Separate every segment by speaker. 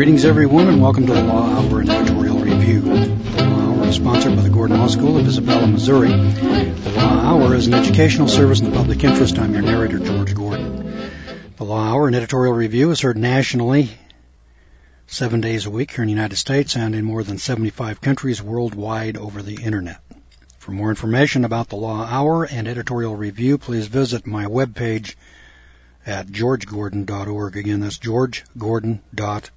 Speaker 1: Greetings, everyone, and welcome to the Law Hour and Editorial Review. The Law Hour is sponsored by the Gordon Law School of Isabella, Missouri. The Law Hour is an educational service in the public interest. I'm your narrator, George Gordon. The Law Hour and Editorial Review is heard nationally 7 days a week here in the United States and in more than 75 countries worldwide over the Internet. For more information about the Law Hour and Editorial Review, please visit my webpage at georgegordon.org. Again, that's georgegordon.org.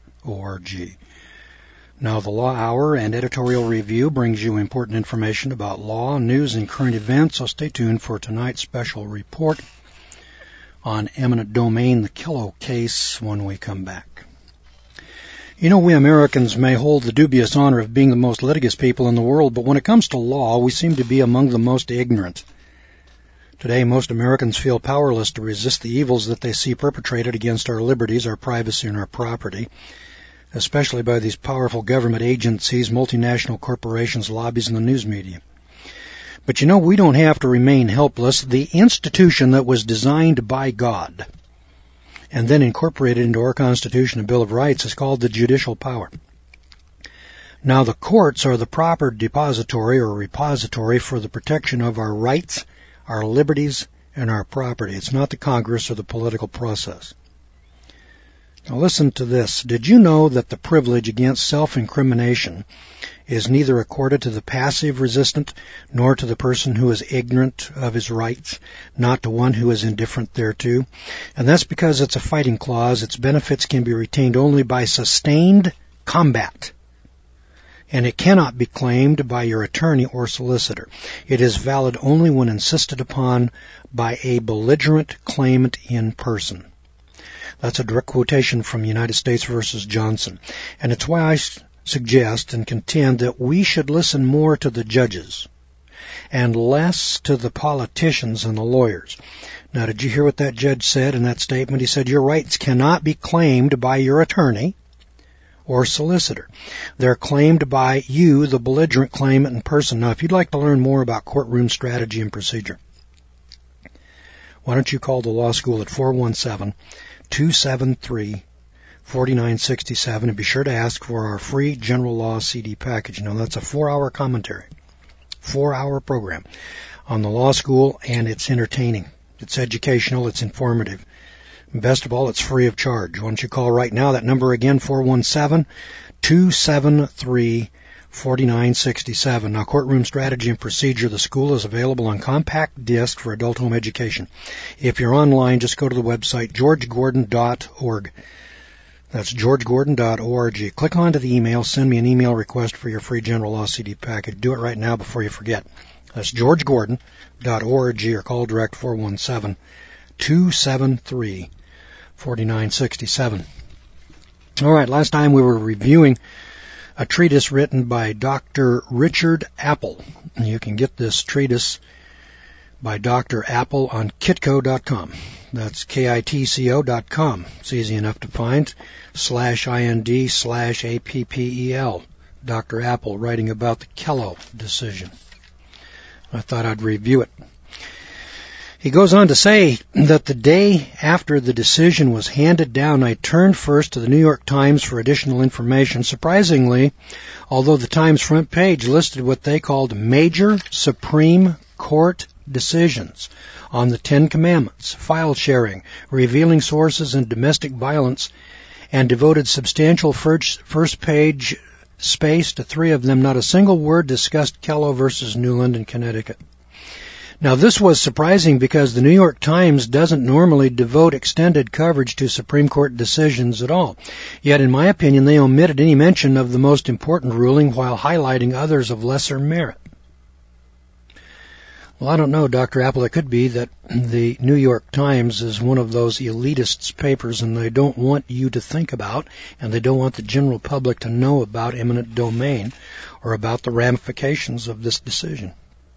Speaker 1: Now, the Law Hour and Editorial Review brings you important information about law, news, and current events, so stay tuned for tonight's special report on eminent domain, the Kelo case, when we come back. You know, we Americans may hold the dubious honor of being the most litigious people in the world, but when it comes to law, we seem to be among the most ignorant. Today, most Americans feel powerless to resist the evils that they see perpetrated against our liberties, our privacy, and our property, especially by these powerful government agencies, multinational corporations, lobbies, and the news media. But you know, we don't have to remain helpless. The institution that was designed by God and then incorporated into our Constitution and Bill of Rights is called the judicial power. Now, the courts are the proper depository or repository for the protection of our rights, our liberties, and our property. It's not the Congress or the political process. Now listen to this. Did you know that the privilege against self-incrimination is neither accorded to the passive resistant nor to the person who is ignorant of his rights, not to one who is indifferent thereto? And that's because it's a fighting clause. Its benefits can be retained only by sustained combat, and it cannot be claimed by your attorney or solicitor. It is valid only when insisted upon by a belligerent claimant in person. That's a direct quotation from United States versus Johnson. And it's why I suggest and contend that we should listen more to the judges and less to the politicians and the lawyers. Now, did you hear what that judge said in that statement? He said, your rights cannot be claimed by your attorney or solicitor. They're claimed by you, the belligerent claimant in person. Now, if you'd like to learn more about courtroom strategy and procedure, why don't you call the law school at 417-273-4967 and be sure to ask for our free general law CD package. Now, that's a 4-hour commentary, 4-hour program on the law school, and it's entertaining. It's educational. It's informative. And best of all, it's free of charge. Why don't you call right now? That number again, 417-273-4967. Now, Courtroom Strategy and Procedure, the school is available on compact disc for adult home education. If you're online, just go to the website, georgegordon.org. That's georgegordon.org. Click onto the email, send me an email request for your free general law CD package. Do it right now before you forget. That's georgegordon.org or call direct 417-273-4967. All right, last time we were reviewing a treatise written by Dr. Richard Appel. You can get this treatise by Dr. Appel on kitco.com. That's kitco.com. It's easy enough to find. /ind/appel. Dr. Appel writing about the Kelo decision. I thought I'd review it. He goes on to say that the day after the decision was handed down, I turned first to the New York Times for additional information. Surprisingly, although the Times front page listed what they called major Supreme Court decisions on the Ten Commandments, file sharing, revealing sources, and domestic violence, and devoted substantial first page space to 3 of them, not a single word discussed Kelo versus Newland in Connecticut. Now, this was surprising because the New York Times doesn't normally devote extended coverage to Supreme Court decisions at all. Yet, in my opinion, they omitted any mention of the most important ruling while highlighting others of lesser merit. Well, I don't know, Dr. Appel. It could be that the New York Times is one of those elitist papers and they don't want you to think about, and they don't want the general public to know about eminent domain or about the ramifications of this decision.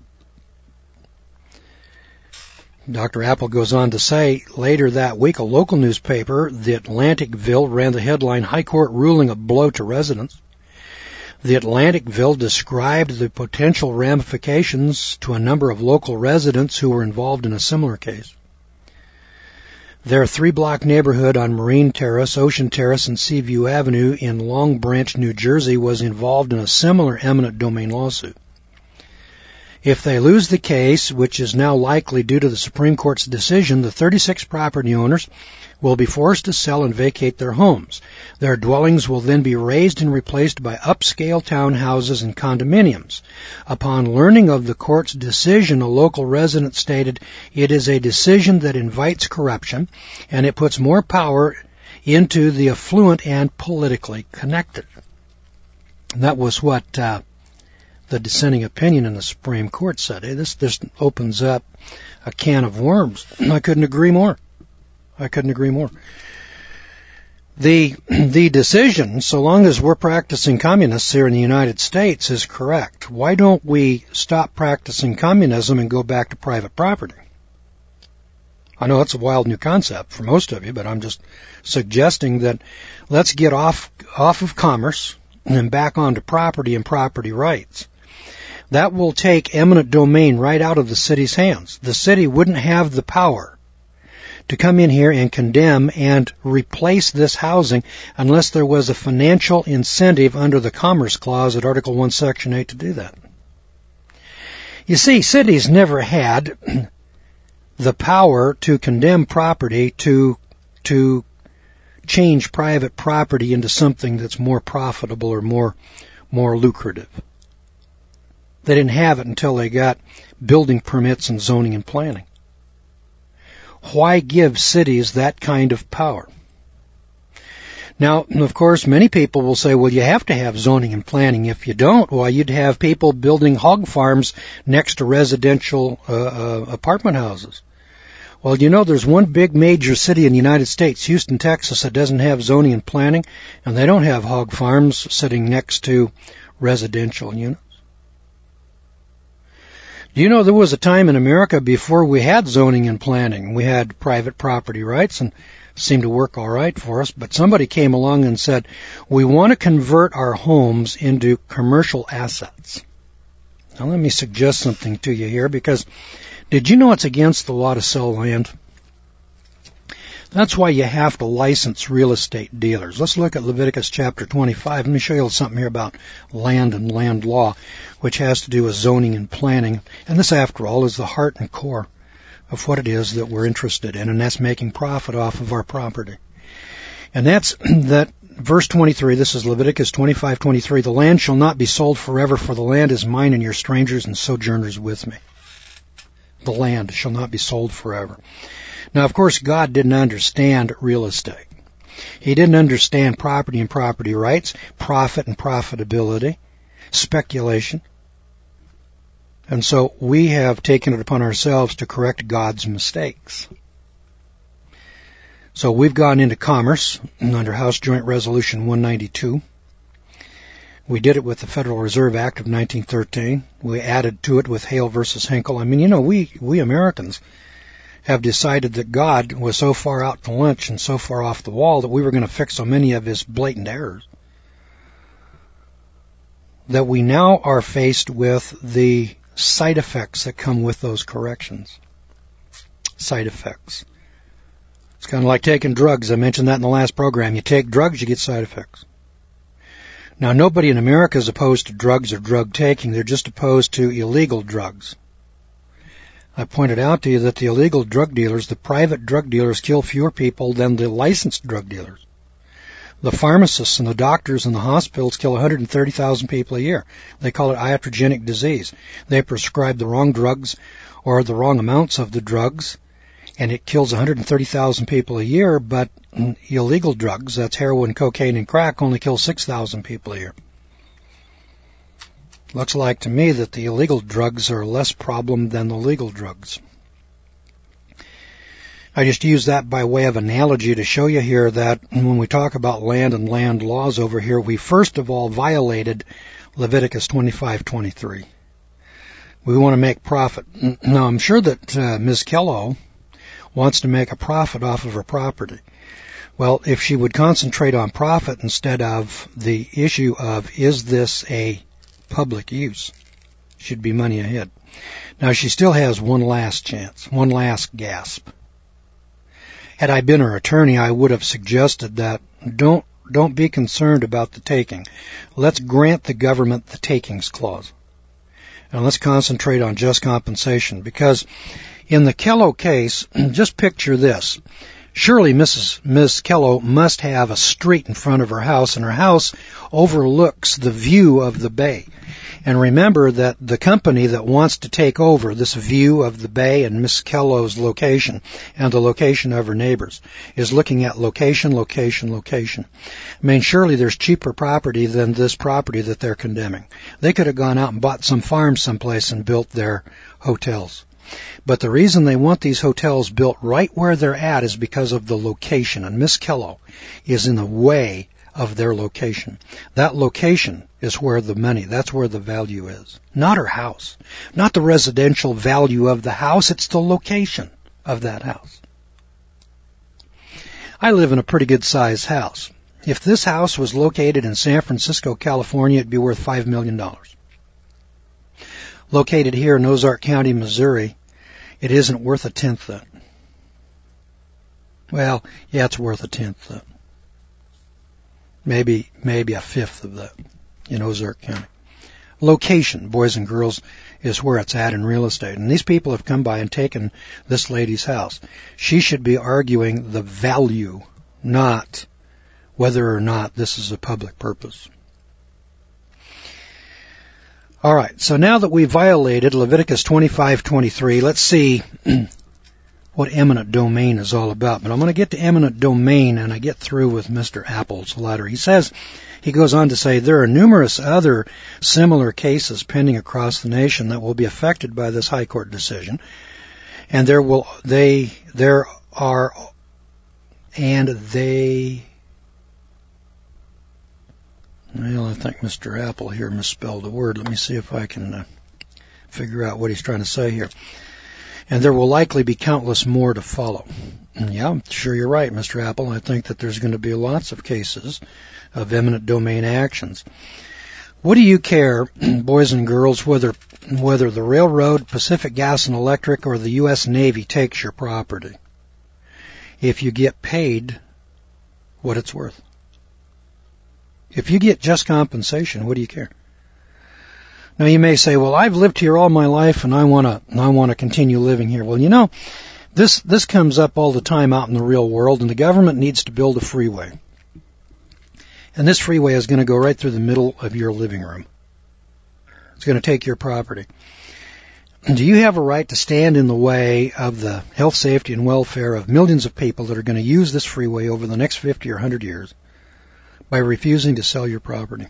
Speaker 1: Dr. Appel goes on to say, later that week, a local newspaper, the Atlanticville, ran the headline, High Court Ruling a Blow to Residents. The Atlanticville described the potential ramifications to a number of local residents who were involved in a similar case. Their 3-block neighborhood on Marine Terrace, Ocean Terrace, and Seaview Avenue in Long Branch, New Jersey was involved in a similar eminent domain lawsuit. If they lose the case, which is now likely due to the Supreme Court's decision, the 36 property owners will be forced to sell and vacate their homes. Their dwellings will then be razed and replaced by upscale townhouses and condominiums. Upon learning of the court's decision, a local resident stated, "It is a decision that invites corruption, and it puts more power into the affluent and politically connected." That was what the dissenting opinion in the Supreme Court said. Hey, this opens up a can of worms. I couldn't agree more. The decision, so long as we're practicing communists here in the United States, is correct. Why don't we stop practicing communism and go back to private property? I know it's a wild new concept for most of you, but I'm just suggesting that let's get off of commerce and back onto property and property rights. That will take eminent domain right out of the city's hands. The city wouldn't have the power to come in here and condemn and replace this housing unless there was a financial incentive under the Commerce Clause at Article 1, Section 8 to do that. You see, cities never had the power to condemn property to change private property into something that's more profitable or more lucrative. They didn't have it until they got building permits and zoning and planning. Why give cities that kind of power? Now, of course, many people will say, well, you have to have zoning and planning. If you don't, well, you'd have people building hog farms next to residential apartment houses. Well, you know, there's one big major city in the United States, Houston, Texas, that doesn't have zoning and planning, and they don't have hog farms sitting next to residential units. Do you know there was a time in America before we had zoning and planning? We had private property rights and it seemed to work all right for us, but somebody came along and said, we want to convert our homes into commercial assets. Now let me suggest something to you here, because did you know it's against the law to sell land? That's why you have to license real estate dealers. Let's look at Leviticus chapter 25. Let me show you something here about land and land law, which has to do with zoning and planning. And this, after all, is the heart and core of what it is that we're interested in, and that's making profit off of our property. And that's that verse 23. This is Leviticus 25:23. The land shall not be sold forever, for the land is mine, and you're strangers and sojourners with me. The land shall not be sold forever. Now, of course, God didn't understand real estate. He didn't understand property and property rights, profit and profitability, speculation. And so we have taken it upon ourselves to correct God's mistakes. So we've gone into commerce under House Joint Resolution 192. We did it with the Federal Reserve Act of 1913. We added to it with Hale versus Hinkle. I mean, you know, we Americans have decided that God was so far out to lunch and so far off the wall that we were going to fix so many of his blatant errors that we now are faced with the side effects that come with those corrections. Side effects. It's kind of like taking drugs. I mentioned that in the last program. You take drugs, you get side effects. Now, nobody in America is opposed to drugs or drug taking. They're just opposed to illegal drugs. I pointed out to you that the illegal drug dealers, the private drug dealers, kill fewer people than the licensed drug dealers. The pharmacists and the doctors and the hospitals kill 130,000 people a year. They call it iatrogenic disease. They prescribe the wrong drugs or the wrong amounts of the drugs, and it kills 130,000 people a year, but illegal drugs, that's heroin, cocaine, and crack, only kill 6,000 people a year. Looks like to me that the illegal drugs are less problem than the legal drugs. I just use that by way of analogy to show you here that when we talk about land and land laws over here, we first of all violated Leviticus 25:23. We want to make profit. Now, I'm sure that Ms. Kello wants to make a profit off of her property. Well, if she would concentrate on profit instead of the issue of, is this a public use, she'd be money ahead. Now, she still has one last chance, one last gasp. Had I been her attorney, I would have suggested that don't be concerned about the taking. Let's grant the government the takings clause. And let's concentrate on just compensation, because in the Kello case, just picture this. Surely Ms. Kello must have a street in front of her house, and her house overlooks the view of the bay. And remember that the company that wants to take over this view of the bay and Ms. Kello's location and the location of her neighbors is looking at location. I mean, surely there's cheaper property than this property that they're condemning. They could have gone out and bought some farm someplace and built their hotels. But the reason they want these hotels built right where they're at is because of the location. And Miss Kello is in the way of their location. That location is where the money, that's where the value is. Not her house. Not the residential value of the house. It's the location of that house. I live in a pretty good sized house. If this house was located in San Francisco, California, it'd be worth $5 million. Located here in Ozark County, Missouri, it isn't worth a tenth that. Well, yeah, it's worth a tenth that. Maybe a fifth of that in Ozark County. Location, boys and girls, is where it's at in real estate. And these people have come by and taken this lady's house. She should be arguing the value, not whether or not this is a public purpose. All right, so now that we violated Leviticus 25:23, let's see what eminent domain is all about. But I'm going to get to eminent domain, and I get through with Mr. Apple's letter. He goes on to say, there are numerous other similar cases pending across the nation that will be affected by this high court decision, and well, I think Mr. Apple here misspelled a word. Let me see if I can figure out what he's trying to say here. And there will likely be countless more to follow. Yeah, sure, you're right, Mr. Apple. I think that there's going to be lots of cases of eminent domain actions. What do you care, boys and girls, whether the railroad, Pacific Gas and Electric, or the U.S. Navy takes your property, if you get paid what it's worth? If you get just compensation, what do you care? Now you may say, well, I've lived here all my life and I want to continue living here. Well, you know, this comes up all the time out in the real world, and the government needs to build a freeway. And this freeway is going to go right through the middle of your living room. It's going to take your property. Do you have a right to stand in the way of the health, safety, and welfare of millions of people that are going to use this freeway over the next 50 or 100 years by refusing to sell your property?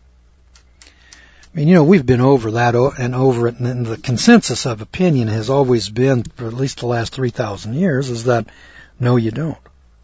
Speaker 1: I mean, you know, we've been over that and over it, and the consensus of opinion has always been, for at least the last 3,000 years, is that, no, you don't.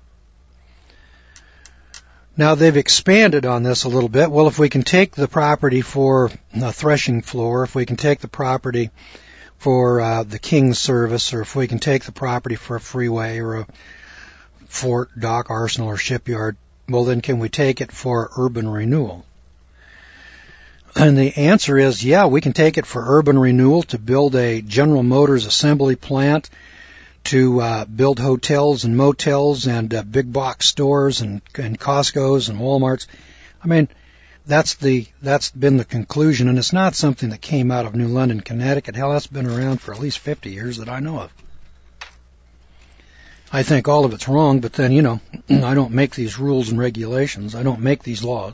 Speaker 1: Now, they've expanded on this a little bit. Well, if we can take the property for a threshing floor, if we can take the property for the King's Service, or if we can take the property for a freeway or a fort, dock, arsenal, or shipyard, well, then can we take it for urban renewal? And the answer is, yeah, we can take it for urban renewal, to build a General Motors assembly plant, to build hotels and motels and big box stores and Costco's and Walmart's. I mean, that's been the conclusion, and it's not something that came out of New London, Connecticut. Hell, that's been around for at least 50 years that I know of. I think all of it's wrong, but then, you know, I don't make these rules and regulations. I don't make these laws.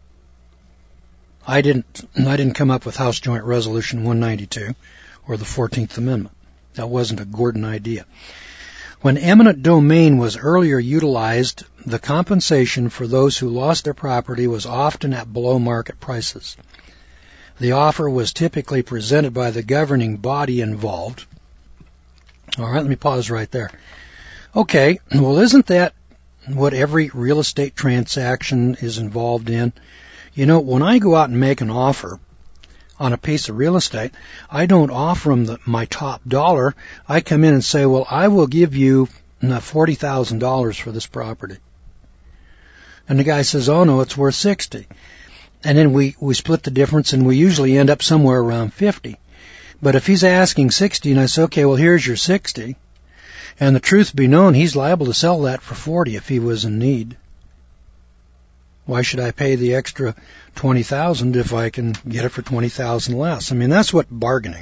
Speaker 1: I didn't come up with House Joint Resolution 192 or the 14th Amendment. That wasn't a Gordon idea. When eminent domain was earlier utilized, the compensation for those who lost their property was often at below market prices. The offer was typically presented by the governing body involved. All right, let me pause right there. Okay, well, isn't that what every real estate transaction is involved in? You know, when I go out and make an offer on a piece of real estate, I don't offer them my top dollar. I come in and say, well, I will give you $40,000 for this property. And the guy says, oh, no, it's worth $60,000. And then we split the difference, and we usually end up somewhere around $50,000. But if he's asking $60,000 and I say, okay, well, here's your $60,000, And the truth be known, he's liable to sell that for $40 if he was in need. Why should I pay the extra $20,000 if I can get it for $20,000 less? I mean, that's what bargaining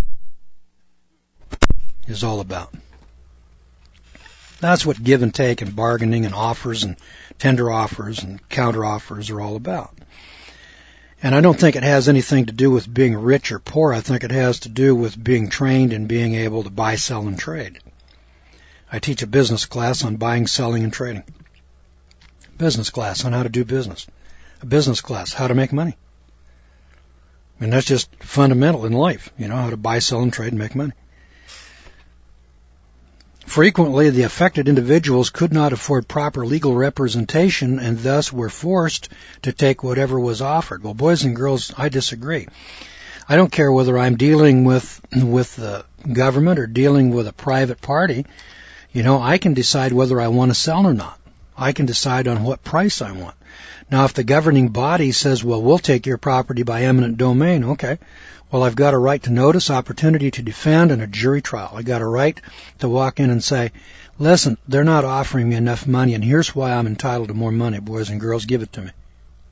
Speaker 1: is all about. That's what give and take and bargaining and offers and tender offers and counter offers are all about. And I don't think it has anything to do with being rich or poor. I think it has to do with being trained and being able to buy, sell, and trade. I teach a business class on buying, selling, and trading. Business class on how to do business. A business class, how to make money. I mean, that's just fundamental in life, how to buy, sell, and trade and make money. Frequently, the affected individuals could not afford proper legal representation and thus were forced to take whatever was offered. Well, boys and girls, I disagree. I don't care whether I'm dealing with the government or dealing with a private party. I can decide whether I want to sell or not. I can decide on what price I want. Now, if the governing body says, well, we'll take your property by eminent domain, okay. Well, I've got a right to notice, opportunity to defend, and a jury trial. I got a right to walk in and say, listen, they're not offering me enough money, and here's why I'm entitled to more money, boys and girls, give it to me.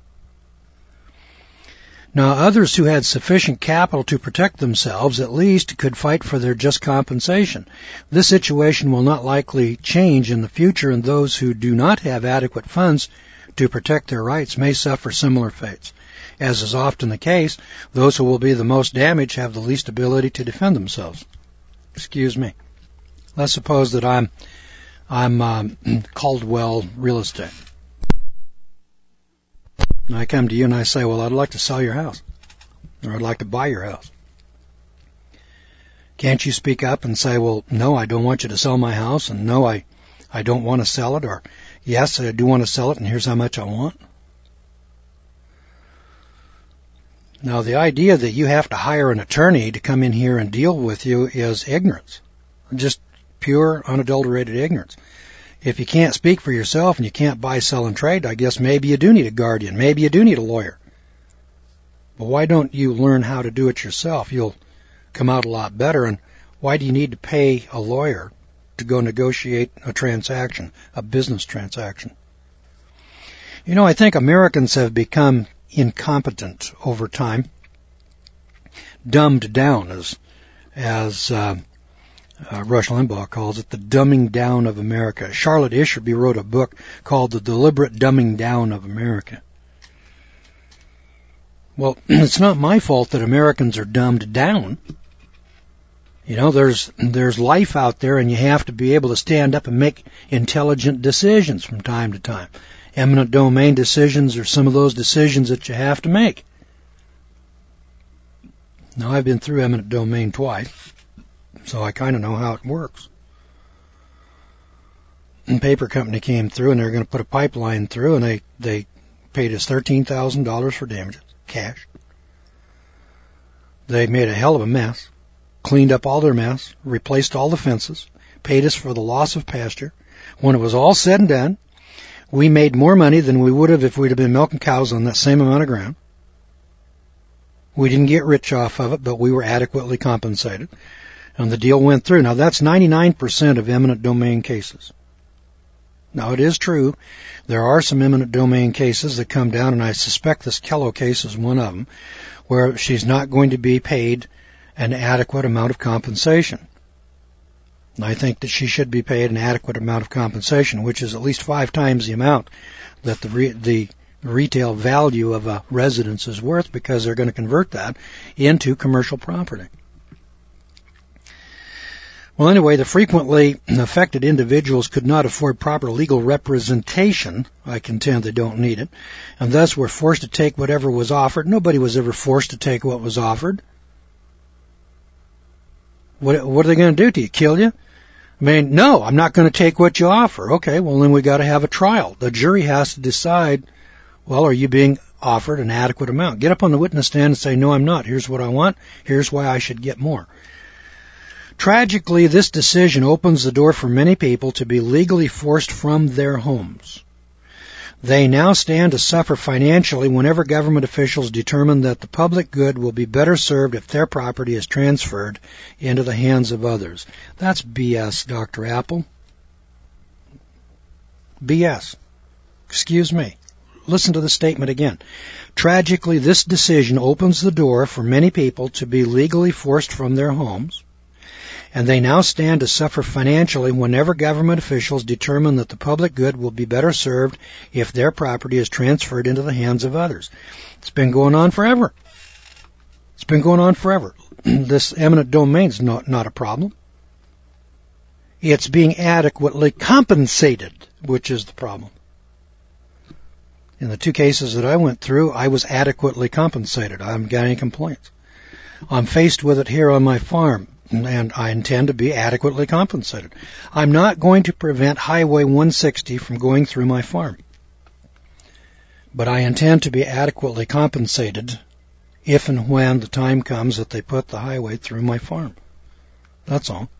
Speaker 1: Now, others who had sufficient capital to protect themselves at least could fight for their just compensation. This situation will not likely change in the future, and those who do not have adequate funds to protect their rights may suffer similar fates. As is often the case, those who will be the most damaged have the least ability to defend themselves. Excuse me. Let's suppose that I'm Caldwell Real Estate. And I come to you and I say, well, I'd like to sell your house, or I'd like to buy your house. Can't you speak up and say, well, no, I don't want you to sell my house, and no, I don't want to sell it, or yes, I do want to sell it, and here's how much I want? Now, the idea that you have to hire an attorney to come in here and deal with you is ignorance, just pure, unadulterated ignorance. If you can't speak for yourself and you can't buy, sell, and trade, I guess maybe you do need a guardian. Maybe you do need a lawyer. But why don't you learn how to do it yourself? You'll come out a lot better. And why do you need to pay a lawyer to go negotiate a transaction, a business transaction? I think Americans have become incompetent over time, dumbed down, as Rush Limbaugh calls it, the dumbing down of America. Charlotte Isherby wrote a book called The Deliberate Dumbing Down of America. Well, it's not my fault that Americans are dumbed down. There's life out there, and you have to be able to stand up and make intelligent decisions from time to time. Eminent domain decisions are some of those decisions that you have to make. Now, I've been through eminent domain twice, so I kind of know how it works. And paper company came through, and they were going to put a pipeline through, and they paid us $13,000 for damages, cash. They made a hell of a mess, cleaned up all their mess, replaced all the fences, paid us for the loss of pasture. When it was all said and done, we made more money than we would have if we'd have been milking cows on that same amount of ground. We didn't get rich off of it, but we were adequately compensated. And the deal went through. Now, that's 99% of eminent domain cases. Now, it is true, there are some eminent domain cases that come down, and I suspect this Kello case is one of them, where she's not going to be paid an adequate amount of compensation. And I think that she should be paid an adequate amount of compensation, which is at least 5 times the amount that the retail value of a residence is worth, because they're going to convert that into commercial property. Well, anyway, the frequently affected individuals could not afford proper legal representation. I contend they don't need it, and thus were forced to take whatever was offered. Nobody was ever forced to take what was offered. What are they going to do to you? Kill you? I mean, no, I'm not going to take what you offer. Okay, well, then we got to have a trial. The jury has to decide, well, are you being offered an adequate amount? Get up on the witness stand and say, no, I'm not. Here's what I want. Here's why I should get more. Tragically, this decision opens the door for many people to be legally forced from their homes. They now stand to suffer financially whenever government officials determine that the public good will be better served if their property is transferred into the hands of others. That's BS, Dr. Apple. BS. Excuse me. Listen to the statement again. Tragically, this decision opens the door for many people to be legally forced from their homes, and they now stand to suffer financially whenever government officials determine that the public good will be better served if their property is transferred into the hands of others. It's been going on forever. It's been going on forever. This eminent domain is not a problem. It's being adequately compensated, which is the problem. In the two cases that I went through, I was adequately compensated. I haven't got any complaints. I'm faced with it here on my farm, and I intend to be adequately compensated. I'm not going to prevent Highway 160 from going through my farm, but I intend to be adequately compensated if and when the time comes that they put the highway through my farm. That's all.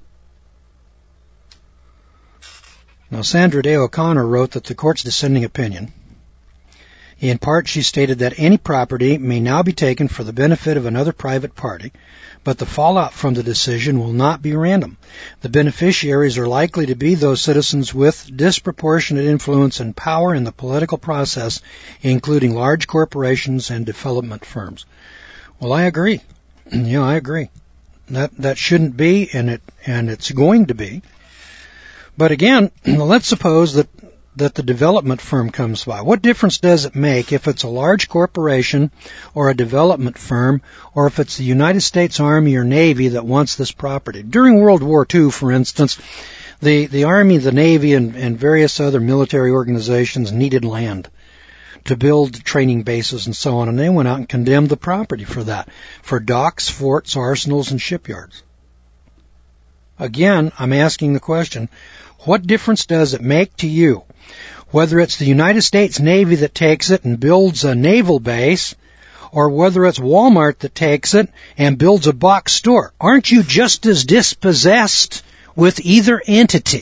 Speaker 1: Now, Sandra Day O'Connor wrote that the court's dissenting opinion, in part, she stated that any property may now be taken for the benefit of another private party, but the fallout from the decision will not be random. The beneficiaries are likely to be those citizens with disproportionate influence and power in the political process, including large corporations and development firms. Well, I agree. I agree. That shouldn't be, and it's going to be. But again, let's suppose that the development firm comes by. What difference does it make if it's a large corporation or a development firm, or if it's the United States Army or Navy that wants this property? During World War II, for instance, the Army, the Navy, and various other military organizations needed land to build training bases and so on, and they went out and condemned the property for that, for docks, forts, arsenals, and shipyards. Again, I'm asking the question, what difference does it make to you whether it's the United States Navy that takes it and builds a naval base, or whether it's Walmart that takes it and builds a box store? Aren't you just as dispossessed with either entity?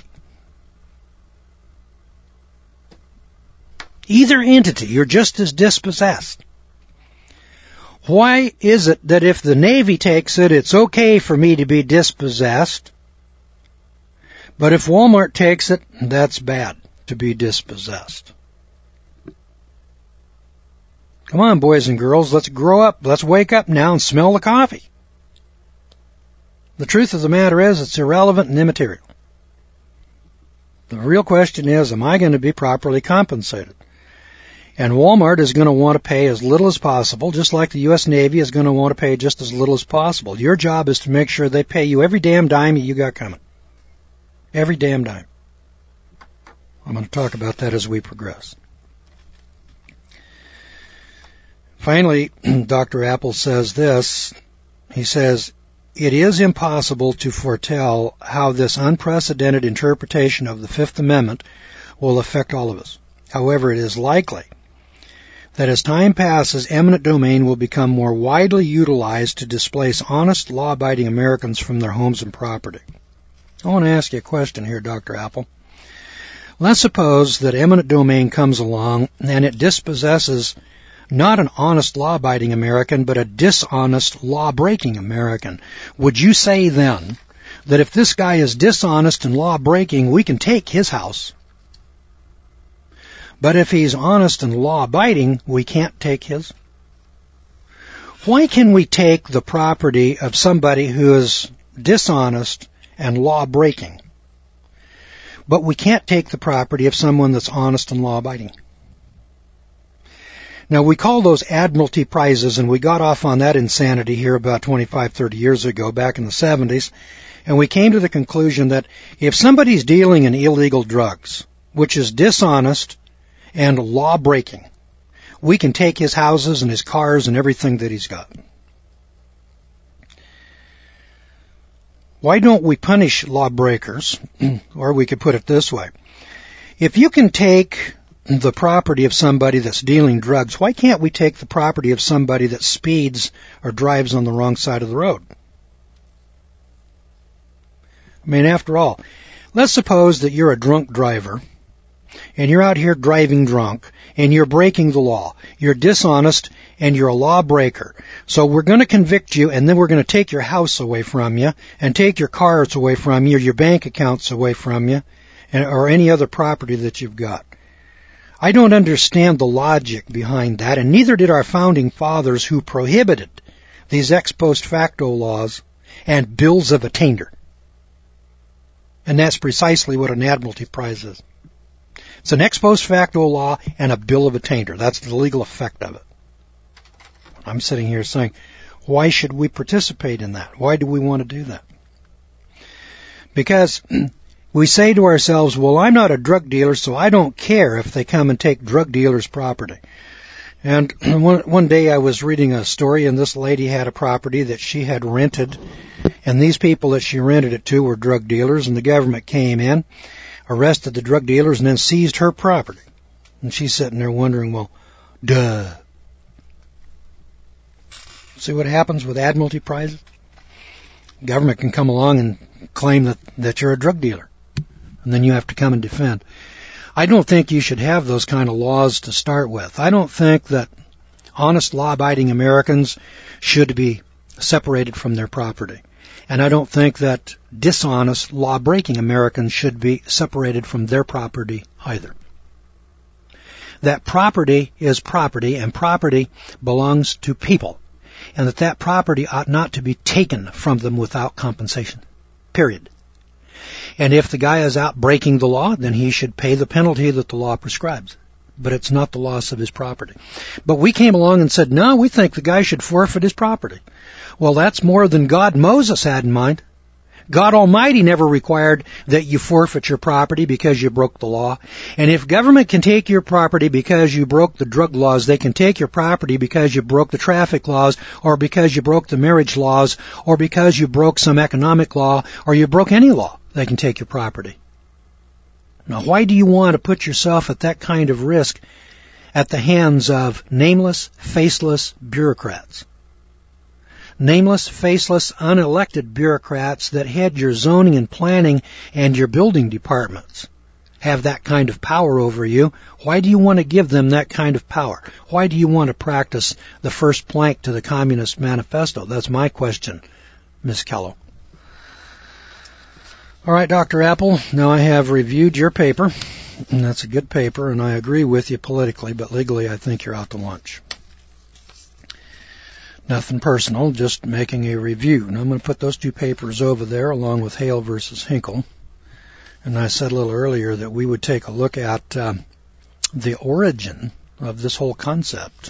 Speaker 1: Either entity, you're just as dispossessed. Why is it that if the Navy takes it, it's okay for me to be dispossessed, but if Walmart takes it, that's bad to be dispossessed? Come on, boys and girls, let's grow up. Let's wake up now and smell the coffee. The truth of the matter is, it's irrelevant and immaterial. The real question is, am I going to be properly compensated? And Walmart is going to want to pay as little as possible, just like the U.S. Navy is going to want to pay just as little as possible. Your job is to make sure they pay you every damn dime you got coming. Every damn dime. I'm going to talk about that as we progress. Finally, Dr. Apple says this. He says, it is impossible to foretell how this unprecedented interpretation of the Fifth Amendment will affect all of us. However, it is likely that as time passes, eminent domain will become more widely utilized to displace honest, law-abiding Americans from their homes and property. I want to ask you a question here, Dr. Apple. Let's suppose that eminent domain comes along and it dispossesses not an honest, law-abiding American, but a dishonest, law-breaking American. Would you say then that if this guy is dishonest and law-breaking, we can take his house, but if he's honest and law-abiding, we can't take his? Why can we take the property of somebody who is dishonest and law-breaking, but we can't take the property of someone that's honest and law-abiding? Now, we call those Admiralty prizes, and we got off on that insanity here about 25, 30 years ago, back in the 70s, and we came to the conclusion that if somebody's dealing in illegal drugs, which is dishonest and law-breaking, we can take his houses and his cars and everything that he's got. Why don't we punish lawbreakers? Or we could put it this way. If you can take the property of somebody that's dealing drugs, why can't we take the property of somebody that speeds or drives on the wrong side of the road? I mean, after all, let's suppose that you're a drunk driver and you're out here driving drunk, and you're breaking the law. You're dishonest, and you're a lawbreaker. So we're going to convict you, and then we're going to take your house away from you, and take your cars away from you, your bank accounts away from you, or any other property that you've got. I don't understand the logic behind that, and neither did our founding fathers who prohibited these ex post facto laws and bills of attainder. And that's precisely what an Admiralty Prize is. It's an ex post facto law and a bill of attainder. That's the legal effect of it. I'm sitting here saying, why should we participate in that? Why do we want to do that? Because we say to ourselves, well, I'm not a drug dealer, so I don't care if they come and take drug dealers' property. And one day I was reading a story, and this lady had a property that she had rented, and these people that she rented it to were drug dealers, and the government came in, arrested the drug dealers, and then seized her property. And she's sitting there wondering, well, duh. See what happens with Admiralty Prizes? Government can come along and claim that you're a drug dealer, and then you have to come and defend. I don't think you should have those kind of laws to start with. I don't think that honest, law-abiding Americans should be separated from their property. And I don't think that dishonest, law-breaking Americans should be separated from their property either. That property is property, and property belongs to people, and that property ought not to be taken from them without compensation. Period. And if the guy is out breaking the law, then he should pay the penalty that the law prescribes. But it's not the loss of his property. But we came along and said, no, we think the guy should forfeit his property. Well, that's more than God Moses had in mind. God Almighty never required that you forfeit your property because you broke the law. And if government can take your property because you broke the drug laws, they can take your property because you broke the traffic laws, or because you broke the marriage laws, or because you broke some economic law, or you broke any law. They can take your property. Now, why do you want to put yourself at that kind of risk at the hands of nameless, faceless bureaucrats? Nameless, faceless, unelected bureaucrats that head your zoning and planning and your building departments have that kind of power over you. Why do you want to give them that kind of power? Why do you want to practice the first plank to the Communist Manifesto? That's my question, Ms. Kello. All right, Dr. Apple, now I have reviewed your paper, and that's a good paper, and I agree with you politically, but legally I think you're out to lunch. Nothing personal, just making a review. And I'm going to put those two papers over there along with Hale versus Hinkle. And I said a little earlier that we would take a look at the origin of this whole concept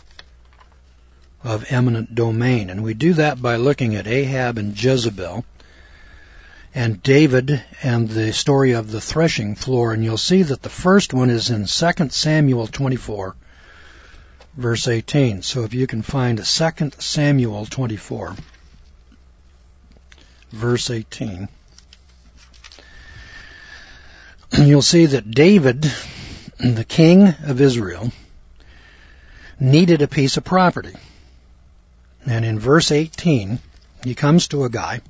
Speaker 1: of eminent domain. And we do that by looking at Ahab and Jezebel and David and the story of the threshing floor. And you'll see that the first one is in 2 Samuel 24, verse 18. So if you can find 2 Samuel 24, verse 18, you'll see that David, the king of Israel, needed a piece of property. And in verse 18, he comes to a guy.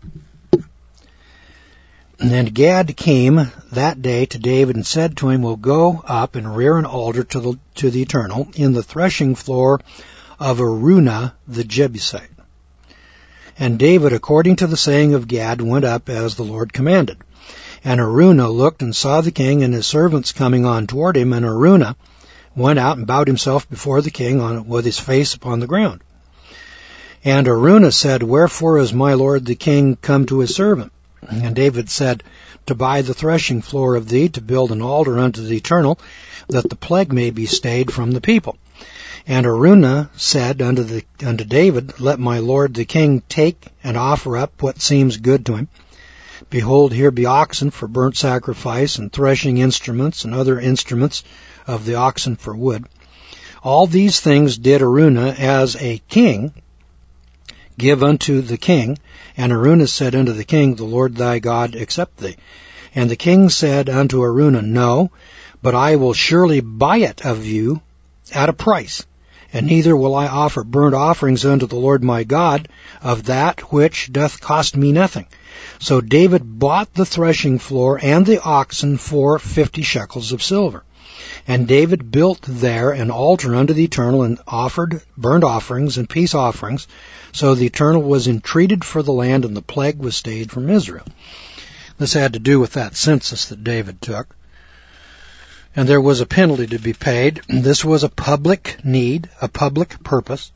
Speaker 1: And Gad came that day to David and said to him, "We'll go up and rear an altar to the Eternal in the threshing floor of Araunah the Jebusite." And David, according to the saying of Gad, went up as the Lord commanded. And Araunah looked and saw the king and his servants coming on toward him, and Araunah went out and bowed himself before the king with his face upon the ground. And Araunah said, "Wherefore is my lord the king come to his servant?" And David said, "To buy the threshing floor of thee, to build an altar unto the Eternal, that the plague may be stayed from the people." And Araunah said unto David, "Let my lord the king take and offer up what seems good to him. Behold, here be oxen for burnt sacrifice, and threshing instruments, and other instruments of the oxen for wood." All these things did Araunah as a king give unto the king. And Araunah said unto the king, "The Lord thy God accept thee." And the king said unto Araunah, "No, but I will surely buy it of you at a price, and neither will I offer burnt offerings unto the Lord my God of that which doth cost me nothing." So David bought the threshing floor and the oxen for 50 shekels of silver. And David built there an altar unto the Eternal and offered burnt offerings and peace offerings. So the Eternal was entreated for the land, and the plague was stayed from Israel. This had to do with that census that David took. And there was a penalty to be paid. This was a public need, a public purpose.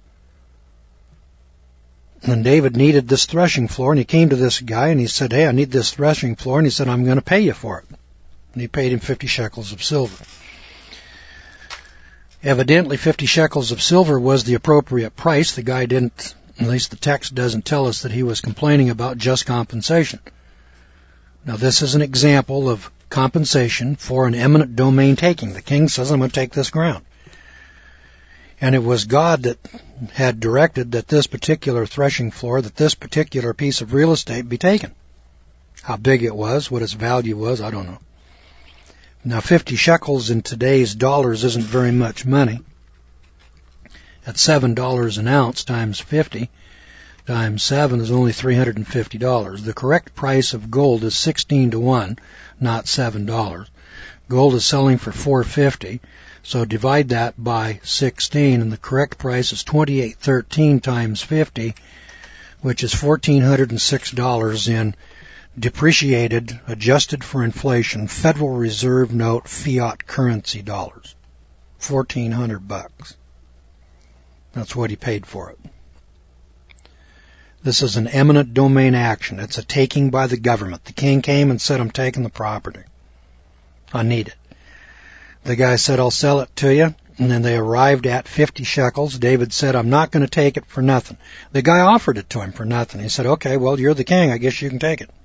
Speaker 1: And David needed this threshing floor, and he came to this guy and he said, hey, I need this threshing floor. And he said, I'm going to pay you for it. And he paid him 50 shekels of silver. Evidently, 50 shekels of silver was the appropriate price. The guy didn't, at least the text doesn't tell us that he was complaining about just compensation. Now, this is an example of compensation for an eminent domain taking. The king says, I'm going to take this ground. And it was God that had directed that this particular threshing floor, that this particular piece of real estate be taken. How big it was, what its value was, I don't know. Now, 50 shekels in today's dollars isn't very much money. At $7 an ounce times 50 times 7 is only $350. The correct price of gold is 16 to 1, not $7. Gold is selling for $4.50, so divide that by 16, and the correct price is $28.13 times 50, which is $1,406 in depreciated, adjusted for inflation, Federal Reserve note fiat currency dollars. $1,400. That's what he paid for it. This is an eminent domain action. It's a taking by the government. The king came and said, I'm taking the property. I need it. The guy said, I'll sell it to you. And then they arrived at 50 shekels. David said, I'm not going to take it for nothing. The guy offered it to him for nothing. He said, okay, well, you're the king. I guess you can take it.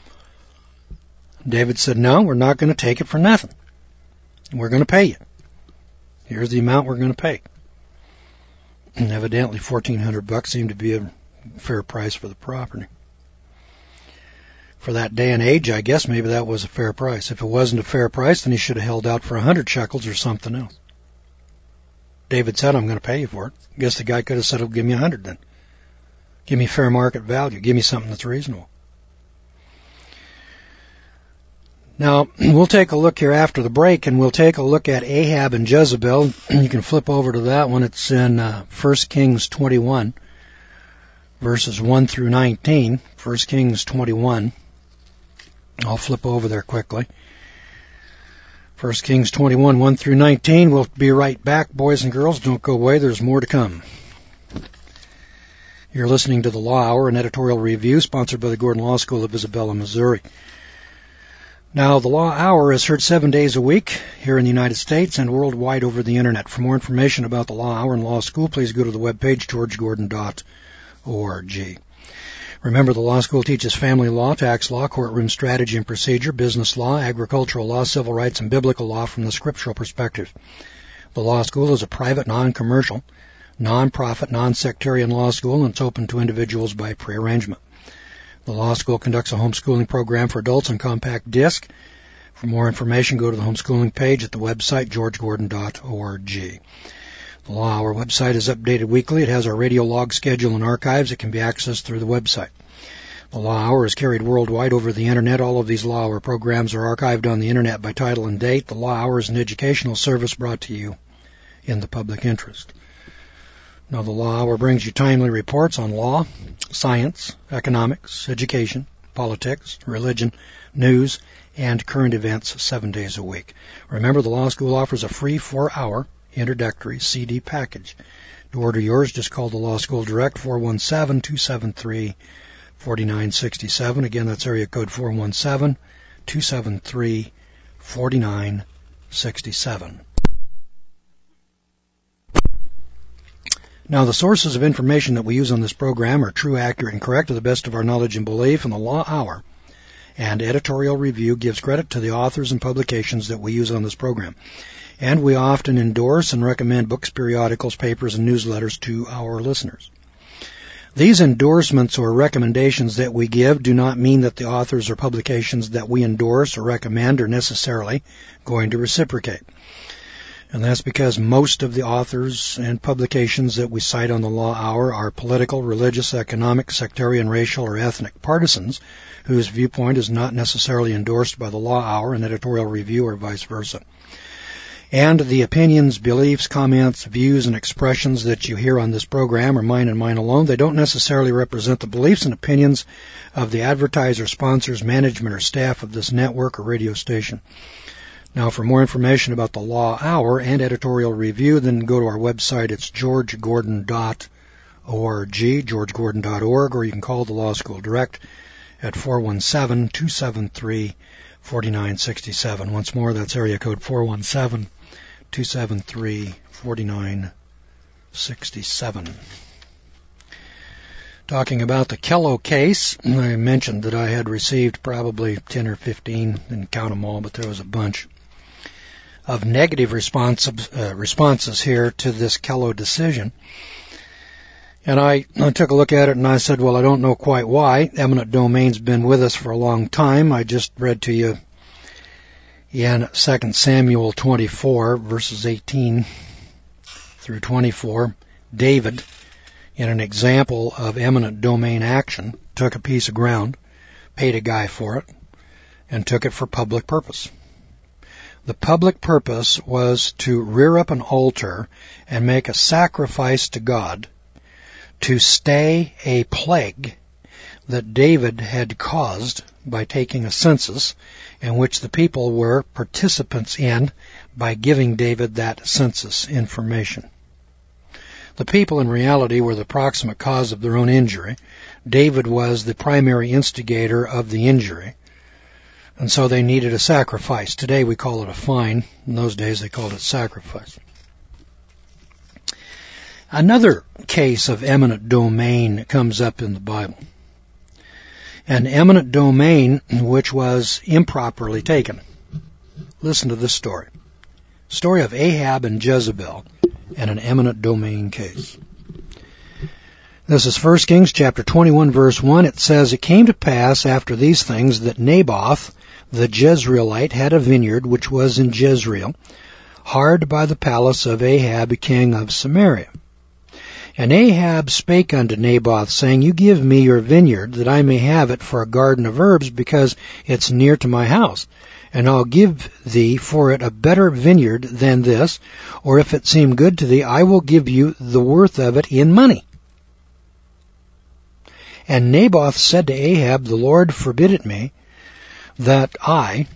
Speaker 1: David said, no, we're not going to take it for nothing. We're going to pay you. Here's the amount we're going to pay. And evidently $1,400 seemed to be a fair price for the property. For that day and age, I guess maybe that was a fair price. If it wasn't a fair price, then he should have held out for 100 shekels or something else. David said, I'm going to pay you for it. I guess the guy could have said, oh, give me 100 then. Give me fair market value. Give me something that's reasonable. Now, we'll take a look here after the break, and we'll take a look at Ahab and Jezebel. You can flip over to that one. It's in 1 Kings 21, verses 1 through 19. 1 Kings 21. I'll flip over there quickly. 1 Kings 21, 1 through 19. We'll be right back, boys and girls. Don't go away. There's more to come. You're listening to the Law Hour, an editorial review sponsored by the Gordon Law School of Isabella, Missouri. Now, the Law Hour is heard 7 days a week here in the United States and worldwide over the Internet. For more information about the Law Hour and Law School, please go to the webpage, georgegordon.org. Remember, the law school teaches family law, tax law, courtroom strategy and procedure, business law, agricultural law, civil rights, and biblical law from the scriptural perspective. The law school is a private, non-commercial, non-profit, non-sectarian law school, and it's open to individuals by prearrangement. The law school conducts a homeschooling program for adults on compact disc. For more information, go to the homeschooling page at the website, georgegordon.org. The Law Hour website is updated weekly. It has our radio log schedule and archives. It can be accessed through the website. The Law Hour is carried worldwide over the Internet. All of these Law Hour programs are archived on the Internet by title and date. The Law Hour is an educational service brought to you in the public interest. Now, the Law Hour brings you timely reports on law, science, economics, education, politics, religion, news, and current events 7 days a week. Remember, the Law School offers a free 4-hour introductory CD package. To order yours, just call the Law School Direct, 417-273-4967. Again, that's area code 417-273-4967. Now, the sources of information that we use on this program are true, accurate, and correct to the best of our knowledge and belief, and the Law Hour and editorial review gives credit to the authors and publications that we use on this program. And we often endorse and recommend books, periodicals, papers, and newsletters to our listeners. These endorsements or recommendations that we give do not mean that the authors or publications that we endorse or recommend are necessarily going to reciprocate. And that's because most of the authors and publications that we cite on the Law Hour are political, religious, economic, sectarian, racial, or ethnic partisans whose viewpoint is not necessarily endorsed by the Law Hour and editorial review or vice versa. And the opinions, beliefs, comments, views, and expressions that you hear on this program are mine and mine alone. They don't necessarily represent the beliefs and opinions of the advertiser, sponsors, management, or staff of this network or radio station. Now, for more information about the Law Hour and editorial review, then go to our website. It's georgegordon.org, georgegordon.org, or you can call the Law School direct at 417-273-4967. Once more, that's area code 417-273-4967. Talking about the Kello case, I mentioned that I had received probably 10 or 15, didn't count them all, but there was a bunch of negative responses here to this Kello decision. And I took a look at it and I said, well, I don't know quite why. Eminent Domain's been with us for a long time. I just read to you in 2 Samuel 24, verses 18 through 24, David, in an example of eminent domain action, took a piece of ground, paid a guy for it, and took it for public purpose. The public purpose was to rear up an altar and make a sacrifice to God to stay a plague that David had caused by taking a census in which the people were participants in by giving David that census information. The people in reality were the proximate cause of their own injury. David was the primary instigator of the injury, and so they needed a sacrifice. Today we call it a fine. In those days they called it sacrifice. Another case of eminent domain comes up in the Bible. An eminent domain which was improperly taken. Listen to this story. Story of Ahab and Jezebel and an eminent domain case. This is 1 Kings chapter 21, verse 1. It says, "It came to pass after these things that Naboth the Jezreelite had a vineyard which was in Jezreel, hard by the palace of Ahab king of Samaria. And Ahab spake unto Naboth, saying, You give me your vineyard, that I may have it for a garden of herbs, because it's near to my house. And I'll give thee for it a better vineyard than this, or if it seem good to thee, I will give you the worth of it in money. And Naboth said to Ahab, The Lord forbid it me, that I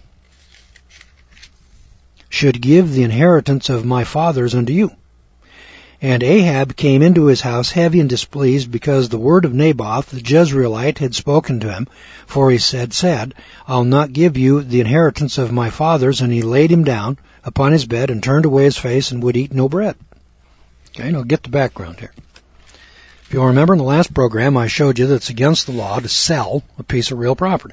Speaker 1: should give the inheritance of my fathers unto you. And Ahab came into his house heavy and displeased, because the word of Naboth the Jezreelite had spoken to him. For he said, I'll not give you the inheritance of my fathers. And he laid him down upon his bed and turned away his face and would eat no bread. Okay, now get the background here. If you'll remember in the last program, I showed you that it's against the law to sell a piece of real property.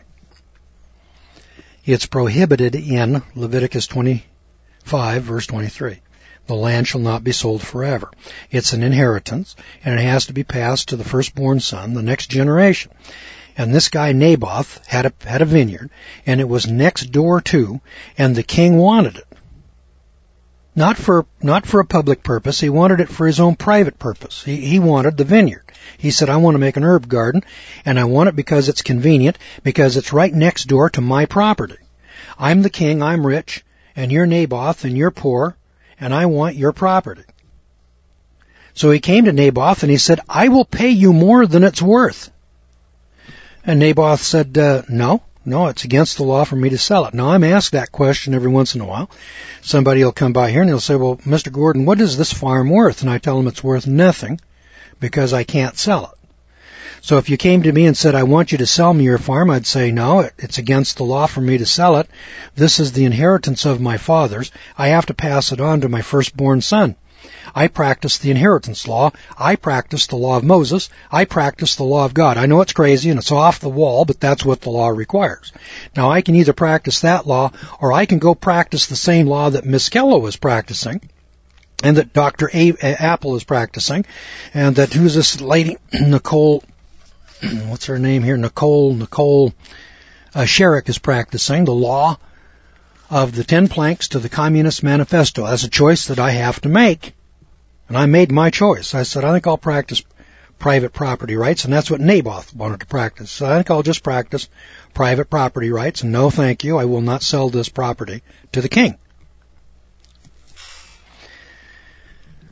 Speaker 1: It's prohibited in Leviticus 25, verse 23. The land shall not be sold forever. It's an inheritance, and it has to be passed to the firstborn son, the next generation. And this guy Naboth had a vineyard, and it was next door to, and the king wanted it. Not for a public purpose. He wanted it for his own private purpose. He wanted the vineyard. He said, I want to make an herb garden, and I want it because it's convenient, because it's right next door to my property. I'm the king, I'm rich, and you're Naboth, and you're poor, and I want your property. So he came to Naboth and he said, I will pay you more than it's worth. And Naboth said, no, it's against the law for me to sell it. Now, I'm asked that question every once in a while. Somebody will come by here and they'll say, well, Mr. Gordon, what is this farm worth? And I tell them it's worth nothing because I can't sell it. So if you came to me and said, I want you to sell me your farm, I'd say, no, it's against the law for me to sell it. This is the inheritance of my fathers. I have to pass it on to my firstborn son. I practice the inheritance law. I practice the law of Moses. I practice the law of God. I know it's crazy and it's off the wall, but that's what the law requires. Now, I can either practice that law, or I can go practice the same law that Miss Kello is practicing, and that Dr. Apple is practicing, and that who's this lady, Nicole, what's her name here? Nicole Sherrick is practicing, the law of the 10 planks to the Communist Manifesto. That's a choice that I have to make. And I made my choice. I said, I think I'll practice private property rights, and that's what Naboth wanted to practice. So I think I'll just practice private property rights, and no thank you, I will not sell this property to the king.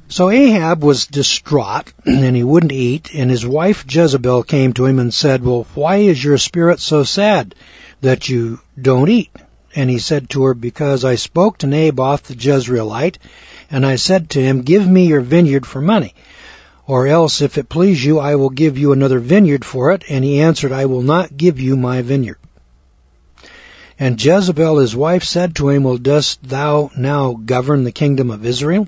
Speaker 1: So Ahab was distraught, and he wouldn't eat, and his wife Jezebel came to him and said, "Well, why is your spirit so sad that you don't eat?" And he said to her, "Because I spoke to Naboth the Jezreelite, and I said to him, 'Give me your vineyard for money, or else, if it please you, I will give you another vineyard for it.' And he answered, 'I will not give you my vineyard.' And Jezebel his wife said to him, 'Well, dost thou now govern the kingdom of Israel?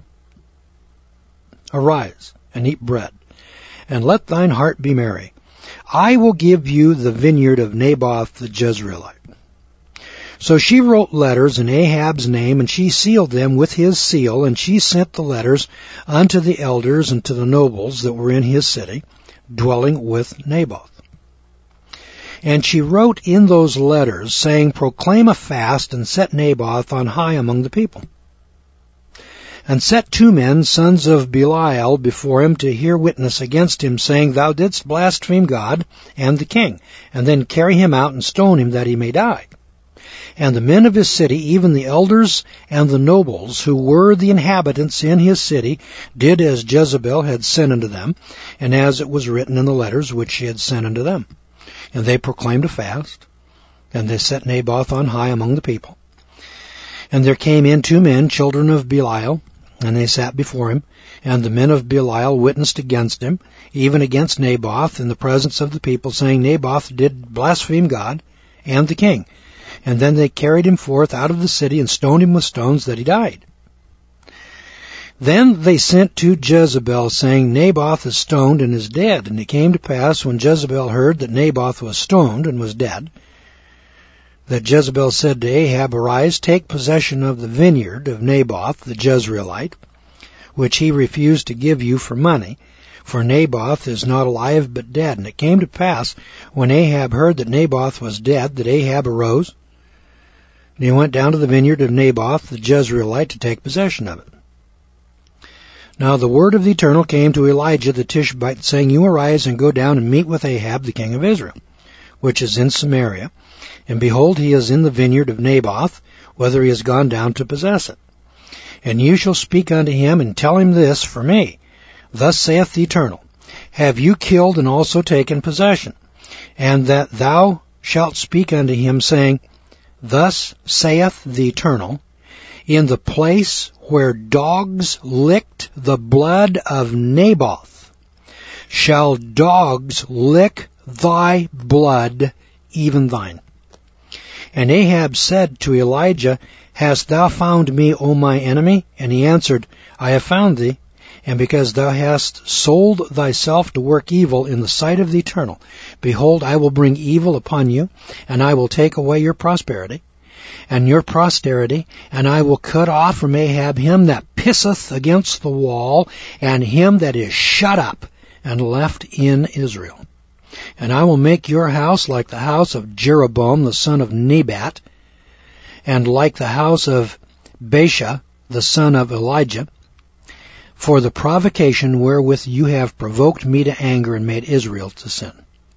Speaker 1: Arise, and eat bread, and let thine heart be merry. I will give you the vineyard of Naboth the Jezreelite.' So she wrote letters in Ahab's name, and she sealed them with his seal, and she sent the letters unto the elders and to the nobles that were in his city, dwelling with Naboth. And she wrote in those letters, saying, 'Proclaim a fast, and set Naboth on high among the people. And set 2 men, sons of Belial, before him to hear witness against him, saying, Thou didst blaspheme God and the king, and then carry him out and stone him that he may die.' And the men of his city, even the elders and the nobles, who were the inhabitants in his city, did as Jezebel had sent unto them, and as it was written in the letters which she had sent unto them. And they proclaimed a fast, and they set Naboth on high among the people. And there came in 2 men, children of Belial, and they sat before him, and the men of Belial witnessed against him, even against Naboth, in the presence of the people, saying, Naboth did blaspheme God and the king. And then they carried him forth out of the city and stoned him with stones that he died. Then they sent to Jezebel, saying, Naboth is stoned and is dead. And it came to pass, when Jezebel heard that Naboth was stoned and was dead, that Jezebel said to Ahab, Arise, take possession of the vineyard of Naboth the Jezreelite, which he refused to give you for money, for Naboth is not alive but dead. And it came to pass, when Ahab heard that Naboth was dead, that Ahab arose, and he went down to the vineyard of Naboth the Jezreelite to take possession of it. Now the word of the Eternal came to Elijah the Tishbite, saying, You arise and go down and meet with Ahab the king of Israel, which is in Samaria, and behold, he is in the vineyard of Naboth, whether he is gone down to possess it. And you shall speak unto him, and tell him this for me. Thus saith the Eternal, Have you killed and also taken possession? And that thou shalt speak unto him, saying, Thus saith the Eternal, In the place where dogs licked the blood of Naboth, shall dogs lick thy blood, even thine. And Ahab said to Elijah, Hast thou found me, O my enemy? And he answered, I have found thee, and because thou hast sold thyself to work evil in the sight of the Eternal, behold, I will bring evil upon you, and I will take away your prosperity, and your posterity, and I will cut off from Ahab him that pisseth against the wall, and him that is shut up and left in Israel. And I will make your house like the house of Jeroboam the son of Nebat, and like the house of Baasha the son of Elijah, for the provocation wherewith you have provoked me to anger and made Israel to sin.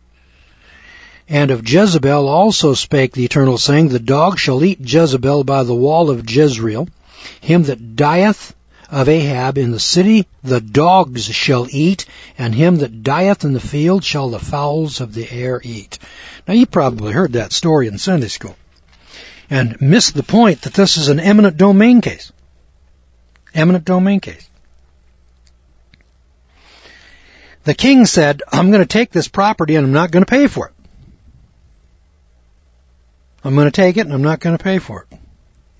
Speaker 1: And of Jezebel also spake the Eternal, saying, The dog shall eat Jezebel by the wall of Jezreel, him that dieth of Ahab in the city the dogs shall eat, and him that dieth in the field shall the fowls of the air eat. Now you probably heard that story in Sunday school, and missed the point that this is an eminent domain case. Eminent domain case. The king said, I'm going to take this property and I'm not going to pay for it. I'm going to take it and I'm not going to pay for it.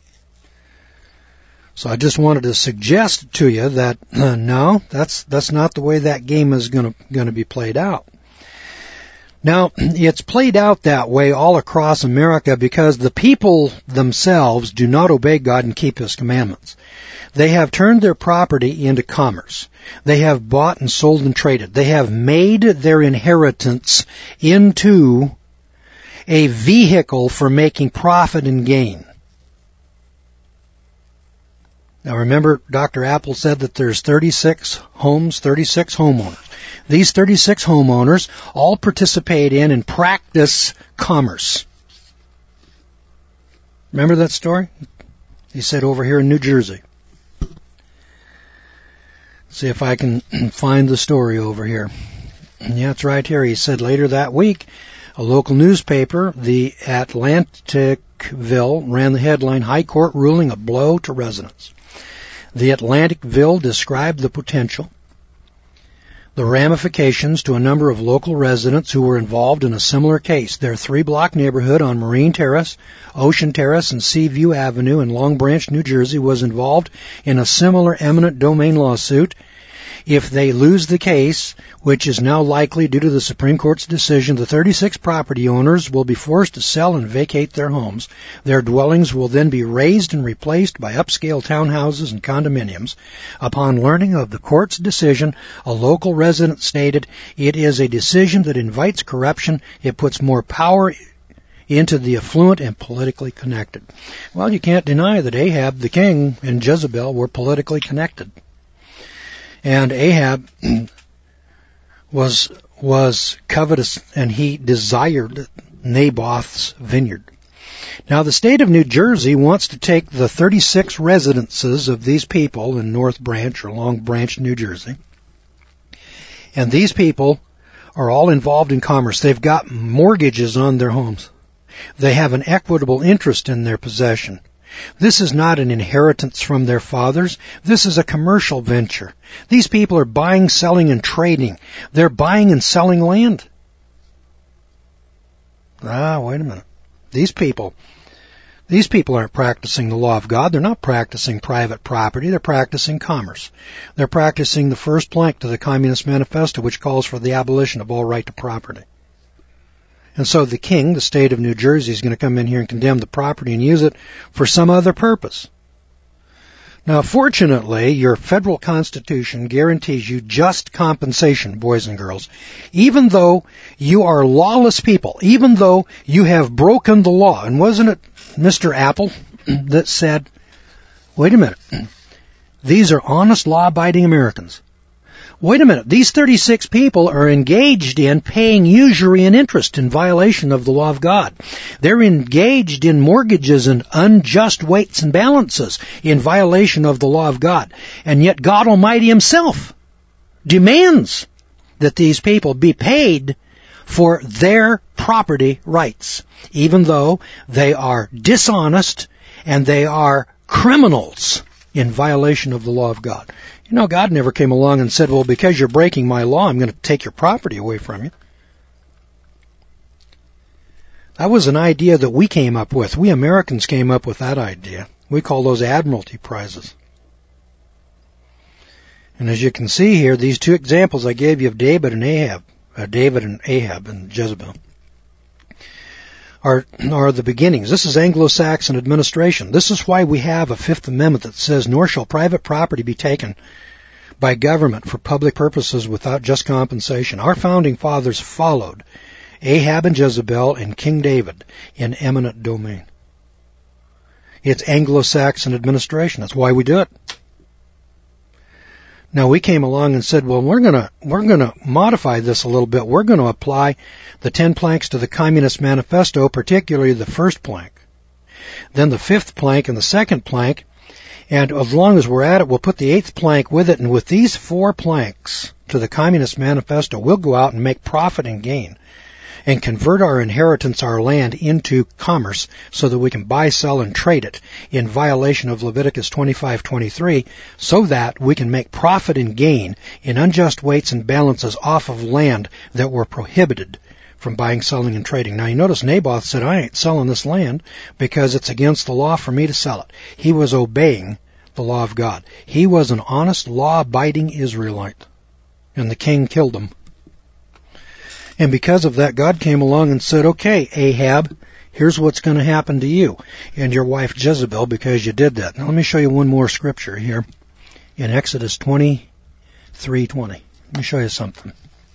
Speaker 1: So I just wanted to suggest to you that no, that's not the way that game is going to be played out. Now, it's played out that way all across America because the people themselves do not obey God and keep His commandments. They have turned their property into commerce. They have bought and sold and traded. They have made their inheritance into a vehicle for making profit and gain. Now remember, Dr. Apple said that there's 36 homes, 36 homeowners. These 36 homeowners all participate in and practice commerce. Remember that story? He said over here in New Jersey. See if I can find the story over here. Yeah, it's right here. He said later that week, a local newspaper, the Atlanticville, ran the headline, High Court ruling a blow to residents. The Atlanticville described the potential, the ramifications to a number of local residents who were involved in a similar case. Their 3-block neighborhood on Marine Terrace, Ocean Terrace, and Seaview Avenue in Long Branch, New Jersey was involved in a similar eminent domain lawsuit. If they lose the case, which is now likely due to the Supreme Court's decision, the 36 property owners will be forced to sell and vacate their homes. Their dwellings will then be razed and replaced by upscale townhouses and condominiums. Upon learning of the court's decision, a local resident stated, "It is a decision that invites corruption. It puts more power into the affluent and politically connected." Well, you can't deny that Ahab, the king, and Jezebel were politically connected. And Ahab was covetous, and he desired Naboth's vineyard. Now, the state of New Jersey wants to take the 36 residences of these people in North Branch or Long Branch, New Jersey, and these people are all involved in commerce. They've got mortgages on their homes. They have an equitable interest in their possession. This is not an inheritance from their fathers. This is a commercial venture. These people are buying, selling, and trading. They're buying and selling land. Wait a minute. These people aren't practicing the law of God. They're not practicing private property. They're practicing commerce. They're practicing the first plank to the Communist Manifesto, which calls for the abolition of all right to property. And so the king, the state of New Jersey, is going to come in here and condemn the property and use it for some other purpose. Now, fortunately, your federal constitution guarantees you just compensation, boys and girls. Even though you are lawless people, even though you have broken the law. And wasn't it Mr. Apple that said, wait a minute, these are honest, law-abiding Americans. Wait a minute, these 36 people are engaged in paying usury and interest in violation of the law of God. They're engaged in mortgages and unjust weights and balances in violation of the law of God. And yet God Almighty Himself demands that these people be paid for their property rights, even though they are dishonest and they are criminals in violation of the law of God. You know, God never came along and said, well, because you're breaking my law, I'm going to take your property away from you. That was an idea that we came up with. We Americans came up with that idea. We call those Admiralty prizes. And as you can see here, these two examples I gave you of David and Ahab and Jezebel are the beginnings. This is Anglo-Saxon administration. This is why we have a Fifth Amendment that says, nor shall private property be taken by government for public purposes without just compensation. Our founding fathers followed Ahab and Jezebel and King David in eminent domain. It's Anglo-Saxon administration. That's why we do it. Now, we came along and said, well, we're going to modify this a little bit. We're going to apply the 10 planks to the Communist Manifesto, particularly the first plank, then the fifth plank and the second plank, and as long as we're at it, we'll put the eighth plank with it, and with these 4 planks to the Communist Manifesto, we'll go out and make profit and gain and convert our inheritance, our land, into commerce so that we can buy, sell, and trade it in violation of Leviticus 25:23, so that we can make profit and gain in unjust weights and balances off of land that were prohibited from buying, selling, and trading. Now, you notice Naboth said, I ain't selling this land because it's against the law for me to sell it. He was obeying the law of God. He was an honest, law-abiding Israelite, and the king killed him. And because of that, God came along and said, okay, Ahab, here's what's going to happen to you and your wife Jezebel because you did that. Now let me show you one more scripture here in Exodus 23:20. Let me show you something.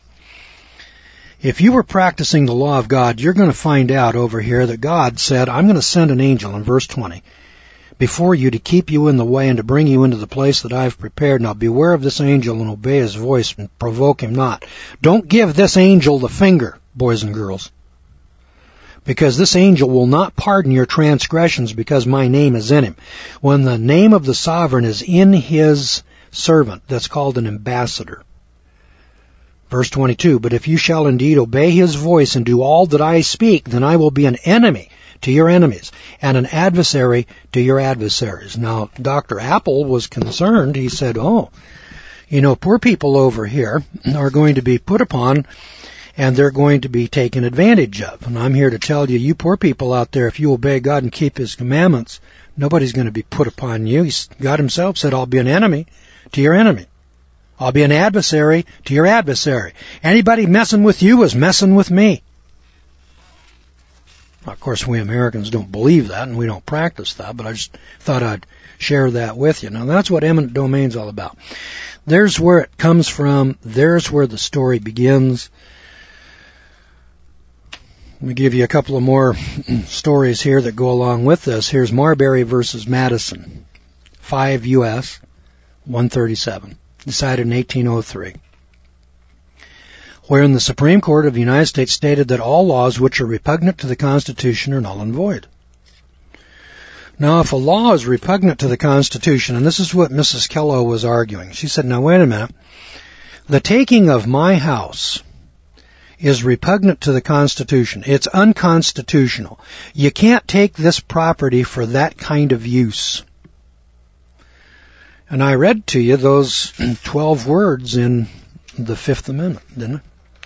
Speaker 1: If you were practicing the law of God, you're going to find out over here that God said, I'm going to send an angel in verse 20 before you to keep you in the way and to bring you into the place that I've prepared. Now beware of this angel and obey his voice and provoke him not. Don't give this angel the finger, boys and girls, because this angel will not pardon your transgressions because my name is in him. When the name of the sovereign is in his servant. That's called an ambassador. Verse 22, but if you shall indeed obey his voice and do all that I speak, then I will be an enemy to your enemies and an adversary to your adversaries. Now, Dr. Apple was concerned. He said, poor people over here are going to be put upon and they're going to be taken advantage of. And I'm here to tell you, you poor people out there, if you obey God and keep his commandments, nobody's going to be put upon you. God himself said, I'll be an enemy to your enemy. I'll be an adversary to your adversary. Anybody messing with you is messing with me. Of course, we Americans don't believe that, and we don't practice that, but I just thought I'd share that with you. Now, that's what eminent domain's all about. There's where it comes from. There's where the story begins. Let me give you a couple of more stories here that go along with this. Here's Marbury versus Madison, 5 U.S. 137, decided in 1803. Wherein the Supreme Court of the United States stated that all laws which are repugnant to the Constitution are null and void. Now, if a law is repugnant to the Constitution, and this is what Mrs. Kellogg was arguing, she said, now wait a minute, the taking of my house is repugnant to the Constitution. It's unconstitutional. You can't take this property for that kind of use. And I read to you those 12 words in the Fifth Amendment, didn't I?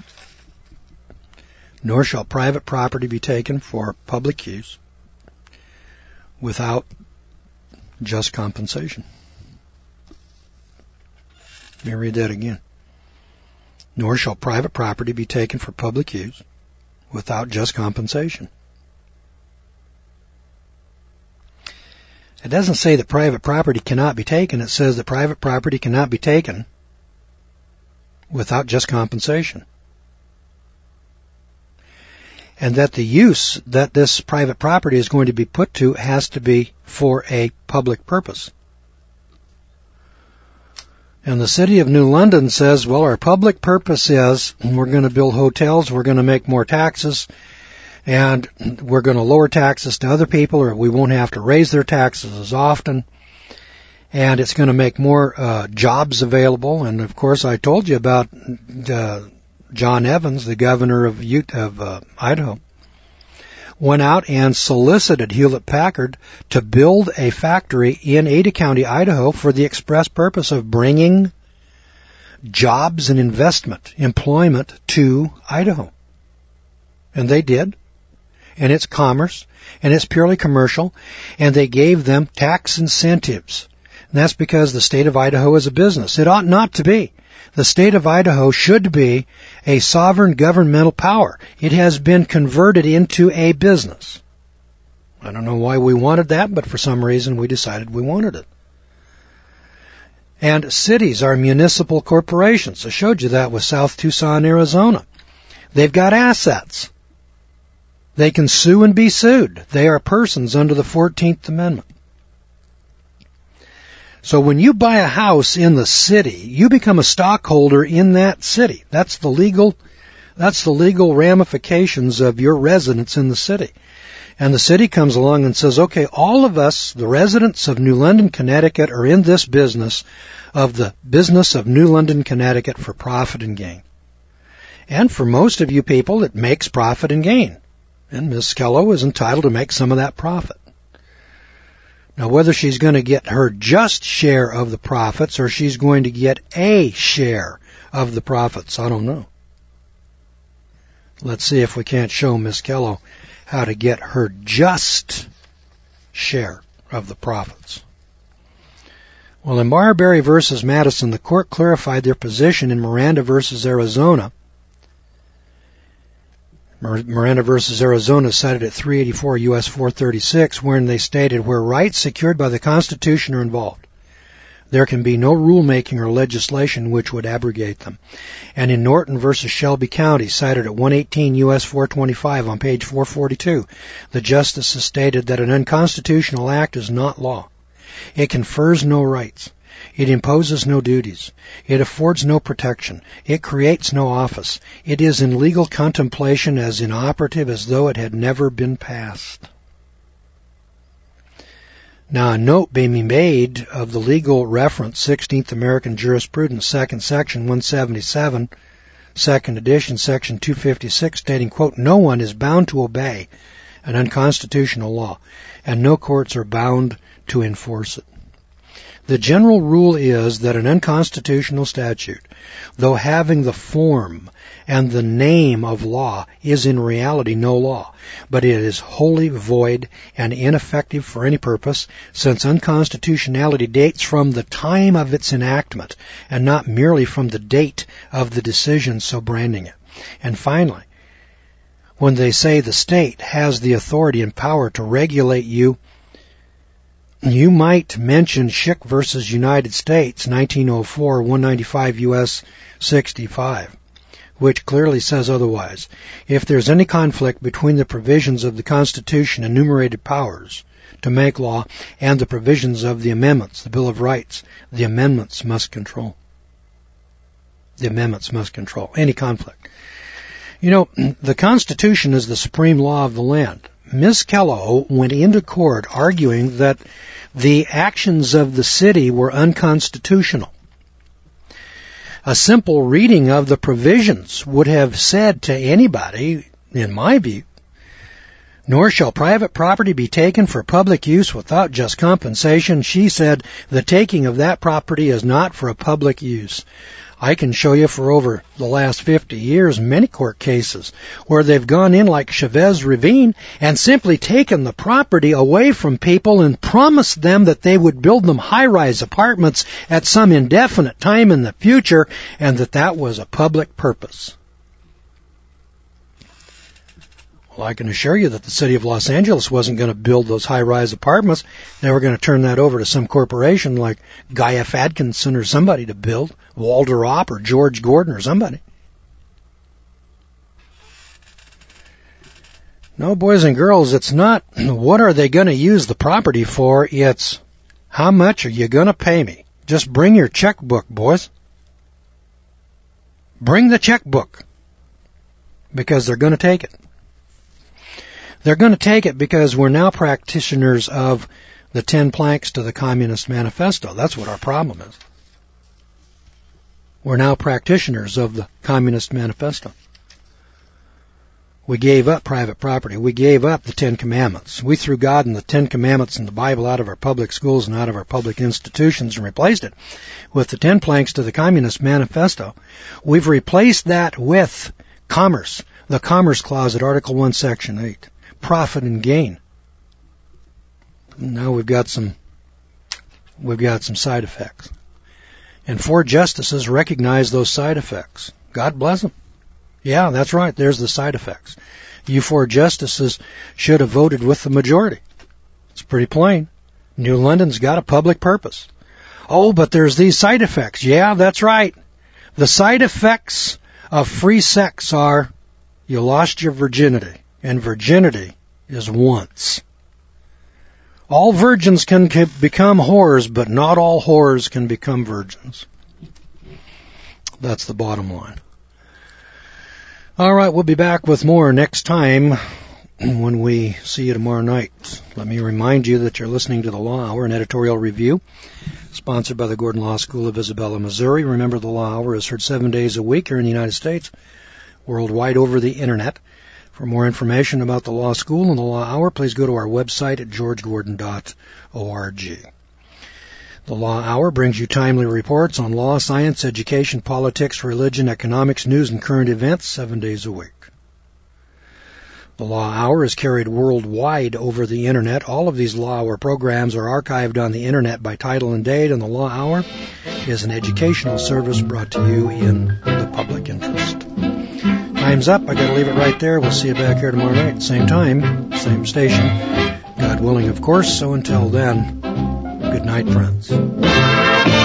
Speaker 1: Nor shall private property be taken for public use without just compensation. Let me read that again. Nor shall private property be taken for public use without just compensation. It doesn't say that private property cannot be taken. It says that private property cannot be taken without just compensation. And that the use that this private property is going to be put to has to be for a public purpose. And the city of New London says, well, our public purpose is we're going to build hotels, we're going to make more taxes, and we're going to lower taxes to other people, or we won't have to raise their taxes as often. And it's going to make more jobs available. And, of course, I told you about John Evans, the governor of Idaho, went out and solicited Hewlett-Packard to build a factory in Ada County, Idaho, for the express purpose of bringing jobs and employment to Idaho. And they did. And it's commerce, and it's purely commercial, and they gave them tax incentives. And that's because the state of Idaho is a business. It ought not to be. The state of Idaho should be a sovereign governmental power. It has been converted into a business. I don't know why we wanted that, but for some reason we decided we wanted it. And cities are municipal corporations. I showed you that with South Tucson, Arizona. They've got assets. They can sue and be sued. They are persons under the 14th Amendment. So when you buy a house in the city, you become a stockholder in that city. That's the legal ramifications of your residence in the city. And the city comes along and says, okay, all of us, the residents of New London, Connecticut, are in this business of New London, Connecticut for profit and gain. And for most of you people, it makes profit and gain. And Ms. Kellogg is entitled to make some of that profit. Now, whether she's going to get her just share of the profits or she's going to get a share of the profits, I don't know. Let's see if we can't show Ms. Kellogg how to get her just share of the profits. Well, in Marbury versus Madison, the court clarified their position in Miranda versus Arizona. Miranda versus Arizona cited at 384 U.S. 436, wherein they stated, where rights secured by the Constitution are involved, there can be no rulemaking or legislation which would abrogate them. And in Norton versus Shelby County, cited at 118 U.S. 425 on page 442, the justices stated that an unconstitutional act is not law. It confers no rights. It imposes no duties. It affords no protection. It creates no office. It is in legal contemplation as inoperative as though it had never been passed. Now, a note may be made of the legal reference, 16th American Jurisprudence, 2nd Section 177, 2nd edition, Section 256, stating, quote, "No one is bound to obey an unconstitutional law, and no courts are bound to enforce it." The general rule is that an unconstitutional statute, though having the form and the name of law, is in reality no law, but it is wholly void and ineffective for any purpose, since unconstitutionality dates from the time of its enactment and not merely from the date of the decision so branding it. And finally, when they say the state has the authority and power to regulate you, you might mention Schick versus United States, 1904, 195 U.S. 65, which clearly says otherwise. If there's any conflict between the provisions of the Constitution enumerated powers to make law and the provisions of the amendments, the Bill of Rights, the amendments must control. The amendments must control any conflict. You know, the Constitution is the supreme law of the land. Ms. Kello went into court arguing that the actions of the city were unconstitutional. A simple reading of the provisions would have said to anybody, in my view, "Nor shall private property be taken for public use without just compensation." She said the taking of that property is not for a public use. I can show you for over the last 50 years many court cases where they've gone in like Chavez Ravine and simply taken the property away from people and promised them that they would build them high-rise apartments at some indefinite time in the future, and that was a public purpose. Well, I can assure you that the city of Los Angeles wasn't going to build those high-rise apartments. They were going to turn that over to some corporation like Guy F. Atkinson or somebody to build, Walter Opp or George Gordon or somebody. No, boys and girls, it's not what are they going to use the property for, it's how much are you going to pay me? Just bring your checkbook, boys. Bring the checkbook, because they're going to take it. They're going to take it because we're now practitioners of the 10 planks to the Communist Manifesto. That's what our problem is. We're now practitioners of the Communist Manifesto. We gave up private property. We gave up the 10 Commandments. We threw God and the 10 Commandments and the Bible out of our public schools and out of our public institutions and replaced it with the 10 planks to the Communist Manifesto. We've replaced that with commerce, the Commerce Clause at Article 1, Section 8. Profit and gain. Now we've got some side effects. And 4 justices recognize those side effects. God bless them. Yeah, that's right. There's the side effects. You 4 justices should have voted with the majority. It's pretty plain. New London's got a public purpose. Oh, but there's these side effects. Yeah, that's right. The side effects of free sex are you lost your virginity. And virginity is once. All virgins can become whores, but not all whores can become virgins. That's the bottom line. All right, we'll be back with more next time when we see you tomorrow night. Let me remind you that you're listening to the Law Hour, an editorial review sponsored by the Gordon Law School of Isabella, Missouri. Remember, the Law Hour is heard 7 days a week here in the United States, worldwide over the Internet. For more information about the Law School and the Law Hour, please go to our website at georgegordon.org. The Law Hour brings you timely reports on law, science, education, politics, religion, economics, news, and current events 7 days a week. The Law Hour is carried worldwide over the Internet. All of these Law Hour programs are archived on the Internet by title and date, and the Law Hour is an educational service brought to you in the public interest. Time's up. I got to leave it right there. We'll see you back here tomorrow night. Same time, same station. God willing, of course. So until then, good night, friends.